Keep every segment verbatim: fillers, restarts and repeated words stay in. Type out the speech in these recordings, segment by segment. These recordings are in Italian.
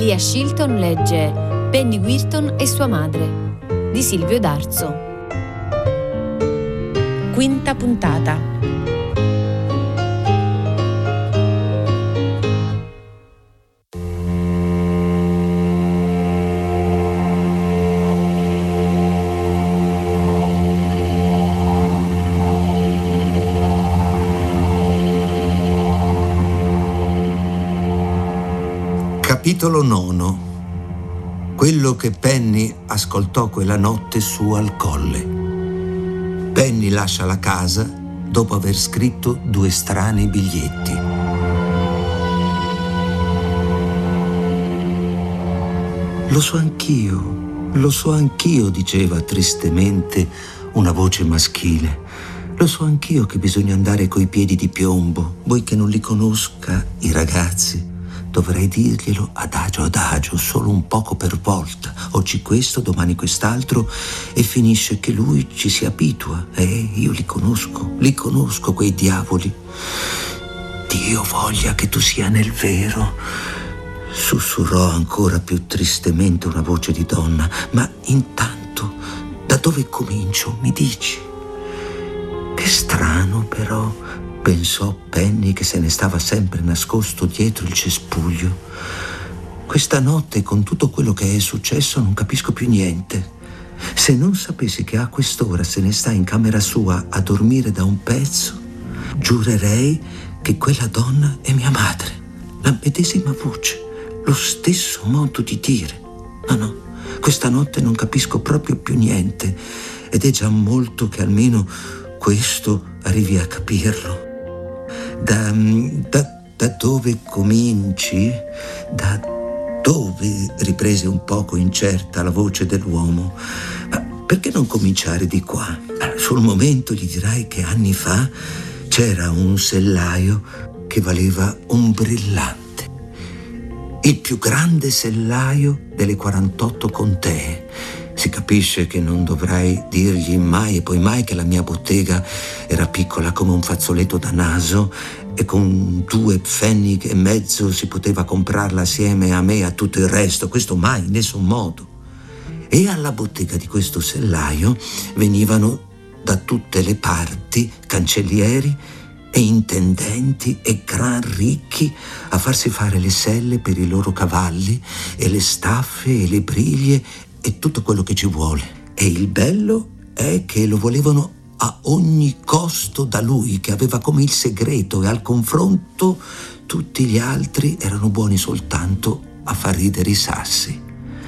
Lia Shilton legge Penny Quirton e sua madre di Silvio D'Arzo. Quinta puntata. Capitolo nono. Quello che Penny ascoltò quella notte su al colle. Penny lascia la casa dopo aver scritto due strani biglietti. Lo so anch'io, lo so anch'io, diceva tristemente una voce maschile. Lo so anch'io che bisogna andare coi piedi di piombo. Vuoi che non li conosca i ragazzi? Dovrei dirglielo adagio adagio, solo un poco per volta. Oggi questo, domani quest'altro, e finisce che lui ci si abitua. Eh, io li conosco, li conosco quei diavoli. Dio voglia che tu sia nel vero, sussurrò ancora più tristemente una voce di donna. Ma intanto, da dove comincio, mi dici? Che strano però, pensò Penny, che se ne stava sempre nascosto dietro il cespuglio. Questa notte, con tutto quello che è successo, non capisco più niente. Se non sapessi che a quest'ora se ne sta in camera sua a dormire da un pezzo, giurerei che quella donna è mia madre. La medesima voce, lo stesso modo di dire. No, no, questa notte non capisco proprio più niente, ed è già molto che almeno questo arrivi a capirlo. Da, da, da dove cominci? Da dove? Riprese un poco incerta la voce dell'uomo. Ma perché non cominciare di qua? Sul momento gli dirai che anni fa c'era un sellaio che valeva un brillante. Il più grande sellaio delle quarantotto contee. Si capisce che non dovrai dirgli mai e poi mai che la mia bottega era piccola come un fazzoletto da naso e con due pfennig e mezzo si poteva comprarla assieme a me e a tutto il resto. Questo mai, in nessun modo. E alla bottega di questo sellaio venivano da tutte le parti cancellieri e intendenti e gran ricchi a farsi fare le selle per i loro cavalli e le staffe e le briglie e tutto quello che ci vuole. E il bello è che lo volevano a ogni costo da lui, che aveva come il segreto, e al confronto tutti gli altri erano buoni soltanto a far ridere i sassi.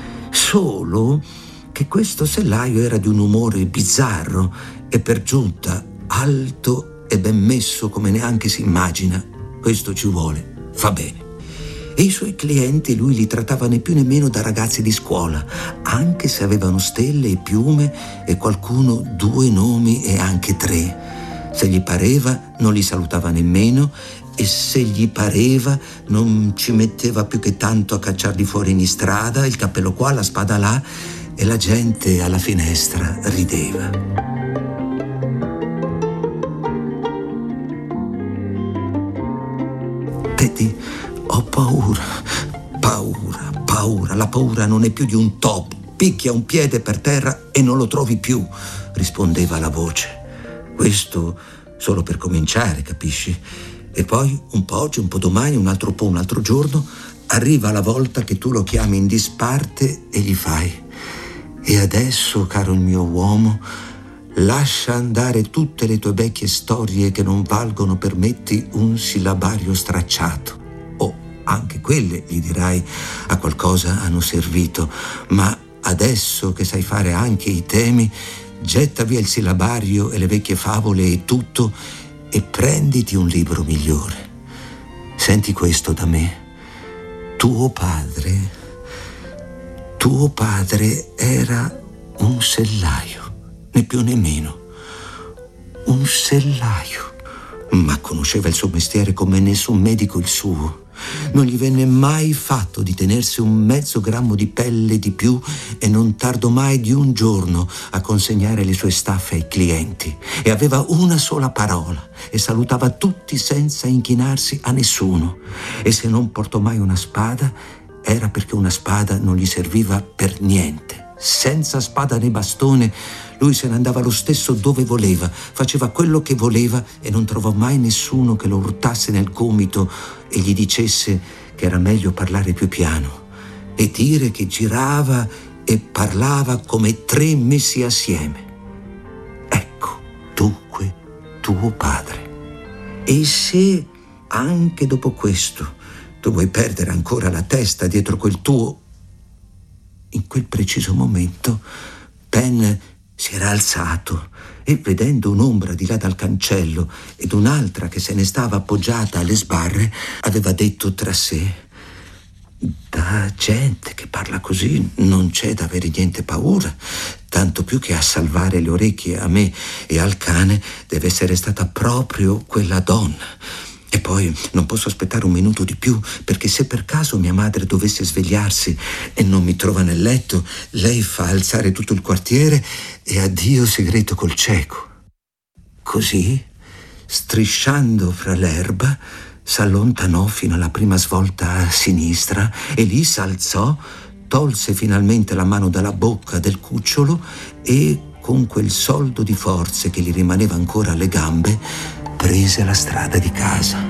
Solo che questo sellaio era di un umore bizzarro e per giunta alto e ben messo come neanche si immagina. Questo ci vuole, fa bene. E i suoi clienti lui li trattava né più né meno da ragazzi di scuola, anche se avevano stelle e piume e qualcuno due nomi e anche tre. Se gli pareva non li salutava nemmeno, e se gli pareva non ci metteva più che tanto a cacciarli fuori in strada, il cappello qua, la spada là, e la gente alla finestra rideva. Vedi, ho paura, paura, paura. La paura non è più di un topo. Picchia un piede per terra e non lo trovi più, rispondeva la voce. Questo solo per cominciare, capisci? E poi un po' oggi, un po' domani, un altro po', un altro giorno, arriva la volta che tu lo chiami in disparte e gli fai: e adesso, caro il mio uomo, lascia andare tutte le tue vecchie storie che non valgono per metti un sillabario stracciato. O anche quelle, gli dirai, a qualcosa hanno servito, ma adesso che sai fare anche i temi, getta via il sillabario e le vecchie favole e tutto e prenditi un libro migliore. Senti questo da me. Tuo padre, tuo padre era un sellaio, né più né meno. Un sellaio. Ma conosceva il suo mestiere come nessun medico il suo. Non gli venne mai fatto di tenersi un mezzo grammo di pelle di più e non tardò mai di un giorno a consegnare le sue staffe ai clienti. E aveva una sola parola e salutava tutti senza inchinarsi a nessuno. E se non portò mai una spada, era perché una spada non gli serviva per niente. Senza spada né bastone, lui se ne andava lo stesso dove voleva, faceva quello che voleva e non trovò mai nessuno che lo urtasse nel gomito e gli dicesse che era meglio parlare più piano e dire che girava e parlava come tre messi assieme. Ecco, dunque, tuo padre. E se anche dopo questo tu vuoi perdere ancora la testa dietro quel tuo... In quel preciso momento Ben si era alzato e, vedendo un'ombra di là dal cancello ed un'altra che se ne stava appoggiata alle sbarre, aveva detto tra sé: da gente che parla così non c'è da avere niente paura, tanto più che a salvare le orecchie a me e al cane deve essere stata proprio quella donna. E poi non posso aspettare un minuto di più, perché se per caso mia madre dovesse svegliarsi e non mi trova nel letto, lei fa alzare tutto il quartiere e addio segreto col cieco. Così, strisciando fra l'erba, s'allontanò fino alla prima svolta a sinistra e lì s'alzò, tolse finalmente la mano dalla bocca del cucciolo e, con quel soldo di forze che gli rimaneva ancora alle gambe, prese la strada di casa.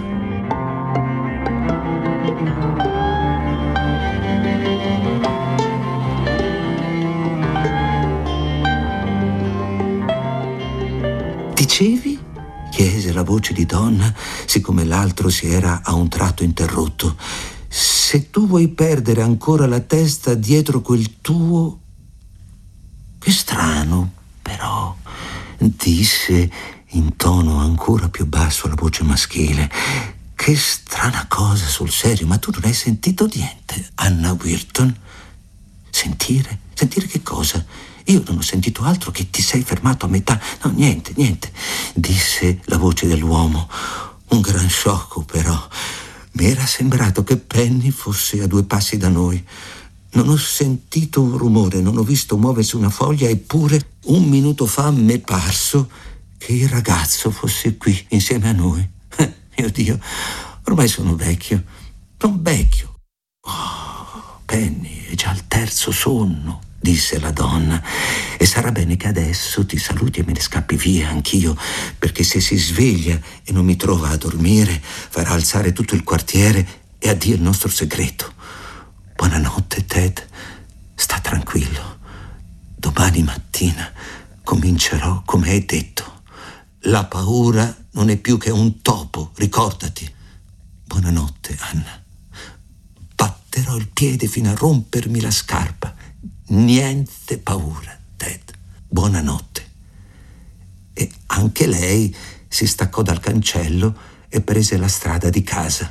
Dicevi? Chiese la voce di donna, siccome l'altro si era a un tratto interrotto. Se tu vuoi perdere ancora la testa dietro quel tuo... Che strano, però, disse in tono ancora più basso la voce maschile. Che strana cosa, sul serio, ma tu non hai sentito niente, Anna Wilton? Sentire? Sentire che cosa? Io non ho sentito altro che ti sei fermato a metà. No, niente, niente, disse la voce dell'uomo. Un gran sciocco, però. Mi era sembrato che Penny fosse a due passi da noi. Non ho sentito un rumore, non ho visto muoversi una foglia, eppure un minuto fa m'è parso che il ragazzo fosse qui insieme a noi. Mio Dio, ormai sono vecchio, non vecchio. Oh, Penny, è già il terzo sonno, disse la donna, e sarà bene che adesso ti saluti e me ne scappi via anch'io, perché se si sveglia e non mi trova a dormire farà alzare tutto il quartiere e addio il nostro segreto. Buonanotte, Ted, sta tranquillo. Domani mattina comincerò come hai detto. La paura non è più che un topo, ricordati. Buonanotte, Anna. Batterò il piede fino a rompermi la scarpa. Niente paura, Ted. Buonanotte. E anche lei si staccò dal cancello e prese la strada di casa.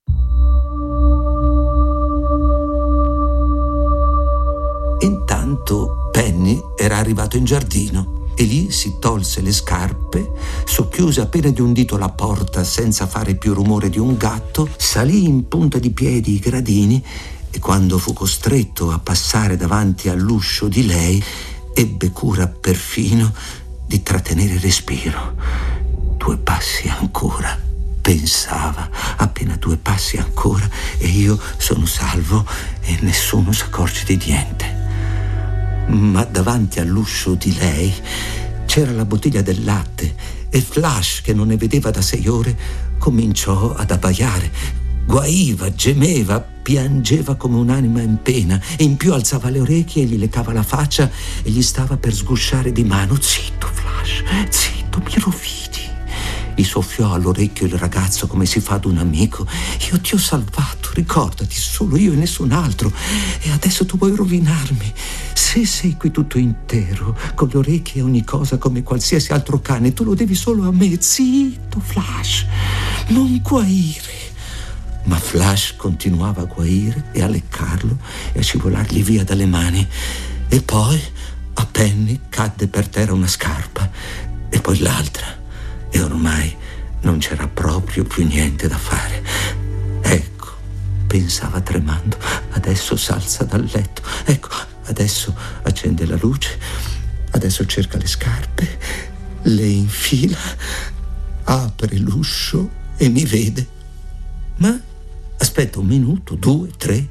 Intanto Penny era arrivato in giardino e lì si tolse le scarpe, socchiuse appena di un dito la porta senza fare più rumore di un gatto, salì in punta di piedi i gradini e quando fu costretto a passare davanti all'uscio di lei, ebbe cura perfino di trattenere il respiro. Due passi ancora, pensava, appena due passi ancora e io sono salvo e nessuno s'accorge di niente. Ma davanti all'uscio di lei c'era la bottiglia del latte e Flash, che non ne vedeva da sei ore, cominciò ad abbaiare. Guaiva, gemeva, piangeva come un'anima in pena e in più alzava le orecchie e gli leccava la faccia e gli stava per sgusciare di mano. Zitto, Flash, zitto, mi rovini. Gli soffiò all'orecchio il ragazzo come si fa ad un amico. Io ti ho salvato, ricordati, solo io e nessun altro. E adesso tu vuoi rovinarmi. Se sei qui tutto intero, con le orecchie e ogni cosa come qualsiasi altro cane, tu lo devi solo a me. Zitto, Flash, non guaire. Ma Flash continuava a guaire e a leccarlo e a scivolargli via dalle mani. E poi a Penny cadde per terra una scarpa e poi l'altra. E ormai non c'era proprio più niente da fare. Ecco, pensava tremando, adesso s'alza dal letto. Ecco, adesso accende la luce, adesso cerca le scarpe, le infila, apre l'uscio e mi vede. Ma aspetta un minuto, due, tre,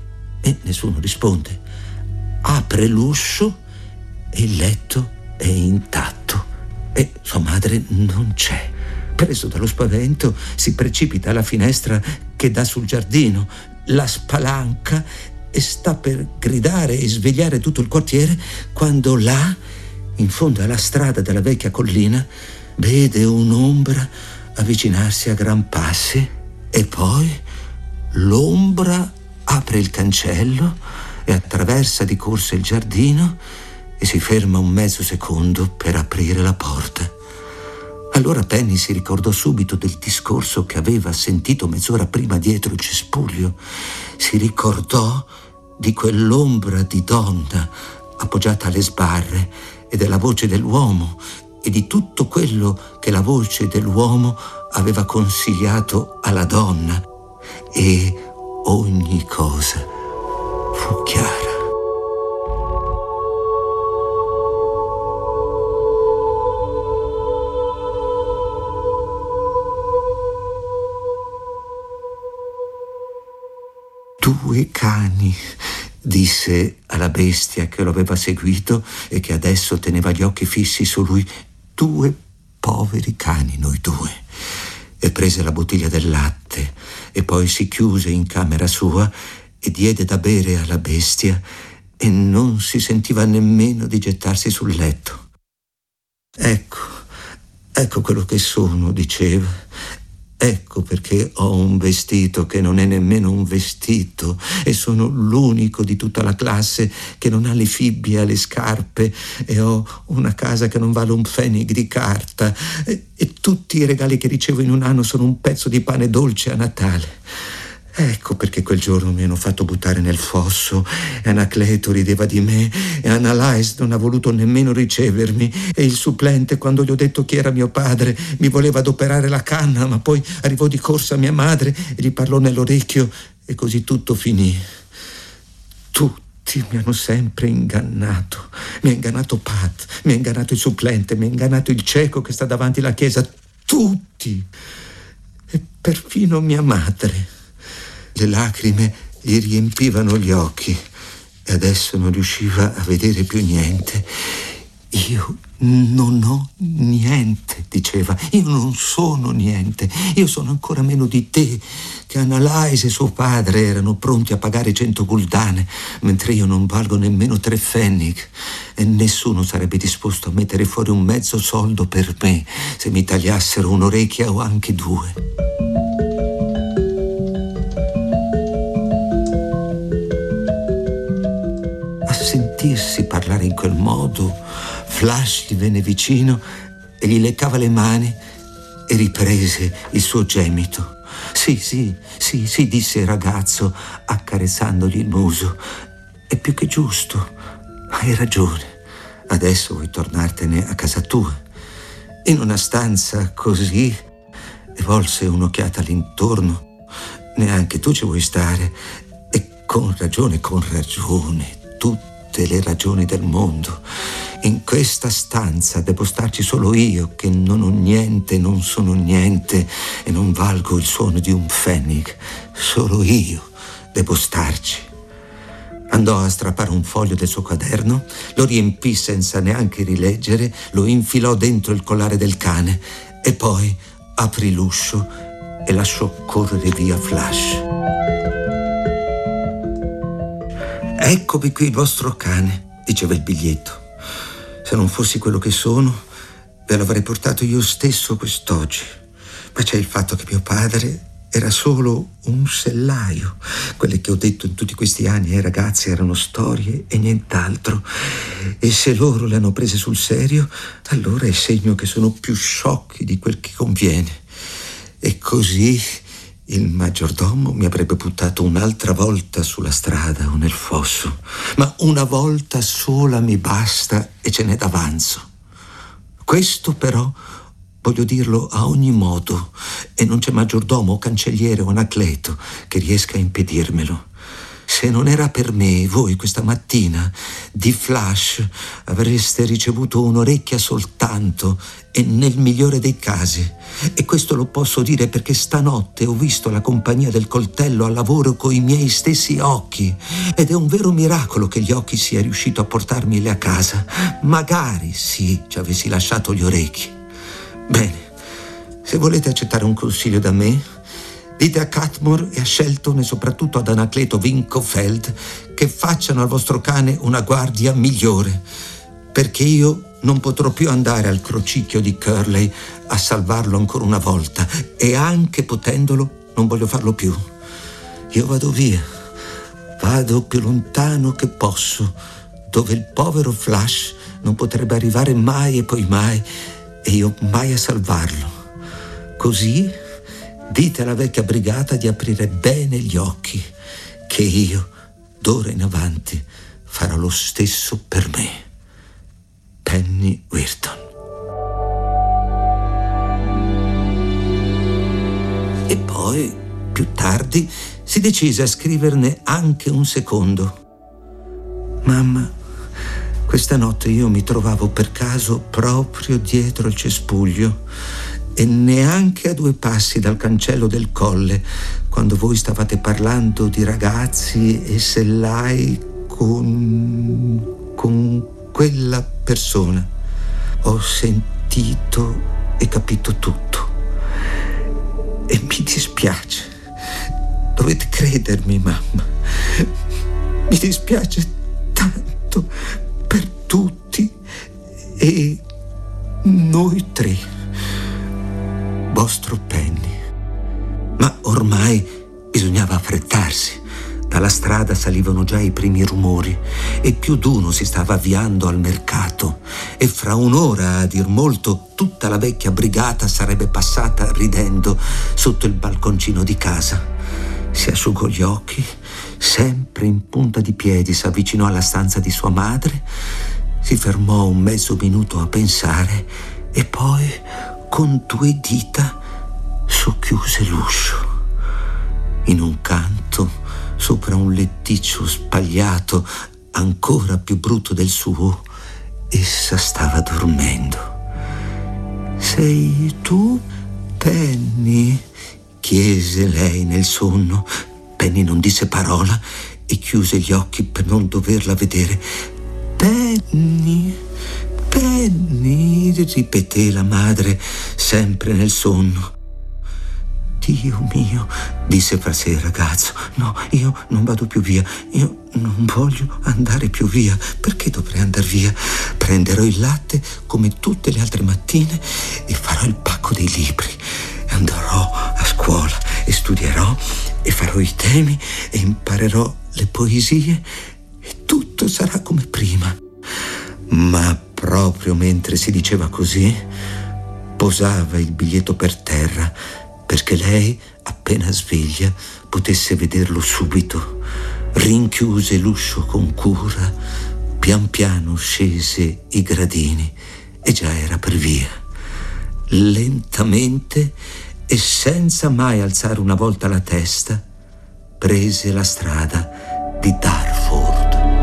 e nessuno risponde. Apre l'uscio e il letto è intatto e sua madre non c'è. Preso dallo spavento, si precipita alla finestra che dà sul giardino, la spalanca e sta per gridare e svegliare tutto il quartiere quando là, in fondo alla strada della vecchia collina, vede un'ombra avvicinarsi a gran passi e poi l'ombra apre il cancello e attraversa di corsa il giardino e si ferma un mezzo secondo per aprire la porta. Allora Penny si ricordò subito del discorso che aveva sentito mezz'ora prima dietro il cespuglio. Si ricordò di quell'ombra di donna appoggiata alle sbarre e della voce dell'uomo e di tutto quello che la voce dell'uomo aveva consigliato alla donna. E ogni cosa fu chiara. Due cani, disse alla bestia che lo aveva seguito e che adesso teneva gli occhi fissi su lui. Due poveri cani, noi due. E prese la bottiglia del latte e poi si chiuse in camera sua e diede da bere alla bestia e non si sentiva nemmeno di gettarsi sul letto. Ecco, ecco quello che sono, diceva. Ecco perché ho un vestito che non è nemmeno un vestito e sono l'unico di tutta la classe che non ha le fibbie alle scarpe e ho una casa che non vale un pfennig di carta e, e tutti i regali che ricevo in un anno sono un pezzo di pane dolce a Natale. Ecco perché quel giorno mi hanno fatto buttare nel fosso e Anacleto rideva di me e Analais non ha voluto nemmeno ricevermi e il supplente, quando gli ho detto chi era mio padre, mi voleva adoperare la canna, ma poi arrivò di corsa mia madre e gli parlò nell'orecchio e così tutto finì. Tutti mi hanno sempre ingannato. Mi ha ingannato Pat, mi ha ingannato il supplente, mi ha ingannato il cieco che sta davanti alla chiesa. Tutti! E perfino mia madre. Le lacrime gli riempivano gli occhi e adesso non riusciva a vedere più niente. Io non ho niente, diceva. Io non sono niente. Io sono ancora meno di te, che Analais e suo padre erano pronti a pagare cento guldane, mentre io non valgo nemmeno tre pfennig. E nessuno sarebbe disposto a mettere fuori un mezzo soldo per me se mi tagliassero un'orecchia o anche due. Sentirsi parlare in quel modo, Flash gli venne vicino e gli leccava le mani e riprese il suo gemito. Sì, sì, sì, sì, disse il ragazzo accarezzandogli il muso. È più che giusto, hai ragione. Adesso vuoi tornartene a casa tua. In una stanza così, e volse un'occhiata all'intorno. Neanche tu ci vuoi stare. E con ragione, con ragione, tutti le ragioni del mondo. In questa stanza devo starci solo io, che non ho niente, non sono niente e non valgo il suono di un pfennig. Solo io devo starci. Andò a strappare un foglio del suo quaderno, lo riempì senza neanche rileggere, lo infilò dentro il collare del cane e poi aprì l'uscio e lasciò correre via Flash. Eccomi qui il vostro cane, diceva il biglietto. Se non fossi quello che sono, ve l'avrei portato io stesso quest'oggi. Ma c'è il fatto che mio padre era solo un sellaio. Quelle che ho detto in tutti questi anni ai ragazzi erano storie e nient'altro. E se loro le hanno prese sul serio, allora è segno che sono più sciocchi di quel che conviene. E così il maggiordomo mi avrebbe buttato un'altra volta sulla strada o nel fosso, ma una volta sola mi basta e ce n'è d'avanzo. Questo però voglio dirlo a ogni modo e non c'è maggiordomo o cancelliere o Anacleto che riesca a impedirmelo. Se non era per me, voi questa mattina di flash avreste ricevuto un'orecchia soltanto, e nel migliore dei casi. E questo lo posso dire perché stanotte ho visto la compagnia del coltello al lavoro coi miei stessi occhi, ed è un vero miracolo che gli occhi sia riuscito a portarmeli a casa. Magari sì, ci avessi lasciato gli orecchi. Bene, se volete accettare un consiglio da me, dite a Catmore e a Shelton e soprattutto ad Anacleto Winkofeld che facciano al vostro cane una guardia migliore, perché io non potrò più andare al crocicchio di Curley a salvarlo ancora una volta, e anche potendolo non voglio farlo più. Io vado via, vado più lontano che posso, dove il povero Flash non potrebbe arrivare mai e poi mai, e io mai a salvarlo. Così dite alla vecchia brigata di aprire bene gli occhi, che io, d'ora in avanti, farò lo stesso per me. Penny Weirton. E poi, più tardi, si decise a scriverne anche un secondo. Mamma, questa notte io mi trovavo per caso proprio dietro il cespuglio, e neanche a due passi dal cancello del colle, quando voi stavate parlando di ragazzi e sellai con... con quella persona. Ho sentito e capito tutto. E mi dispiace. Dovete credermi, mamma. Mi dispiace tanto per tutti e noi tre. Vostro Penny. Ma ormai bisognava affrettarsi. Dalla strada salivano già i primi rumori e più d'uno si stava avviando al mercato, e fra un'ora, a dir molto, tutta la vecchia brigata sarebbe passata ridendo sotto il balconcino di casa. Si asciugò gli occhi, sempre in punta di piedi s'avvicinò alla stanza di sua madre, si fermò un mezzo minuto a pensare e poi con due dita socchiuse l'uscio. In un canto, sopra un letticcio spagliato, ancora più brutto del suo, essa stava dormendo. Sei tu, Penny? Chiese lei nel sonno. Penny non disse parola e chiuse gli occhi per non doverla vedere. Penny, Penny, ripeté la madre, sempre nel sonno. Dio mio, disse fra sé il ragazzo, no, io non vado più via, io non voglio andare più via. Perché dovrei andare via? Prenderò il latte come tutte le altre mattine e farò il pacco dei libri. Andrò a scuola e studierò e farò i temi e imparerò le poesie e tutto sarà come prima. Ma proprio mentre si diceva così, posava il biglietto per terra, perché lei, appena sveglia, potesse vederlo subito. Rinchiuse l'uscio con cura, pian piano scese i gradini e già era per via. Lentamente e senza mai alzare una volta la testa, prese la strada di Dartford.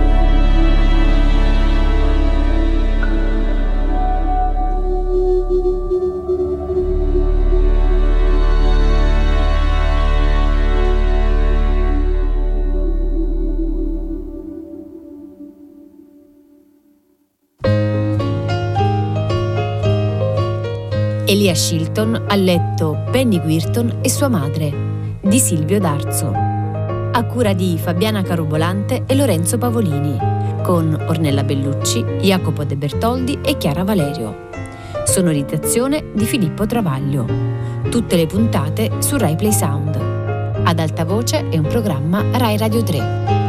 Elia Shilton ha letto Penny Weirton e sua madre, di Silvio D'Arzo, a cura di Fabiana Carobolante e Lorenzo Pavolini, con Ornella Bellucci, Jacopo De Bertoldi e Chiara Valerio. Sonorizzazione di Filippo Travaglio. Tutte le puntate su Rai Play Sound. Ad alta voce è un programma Rai Radio tre.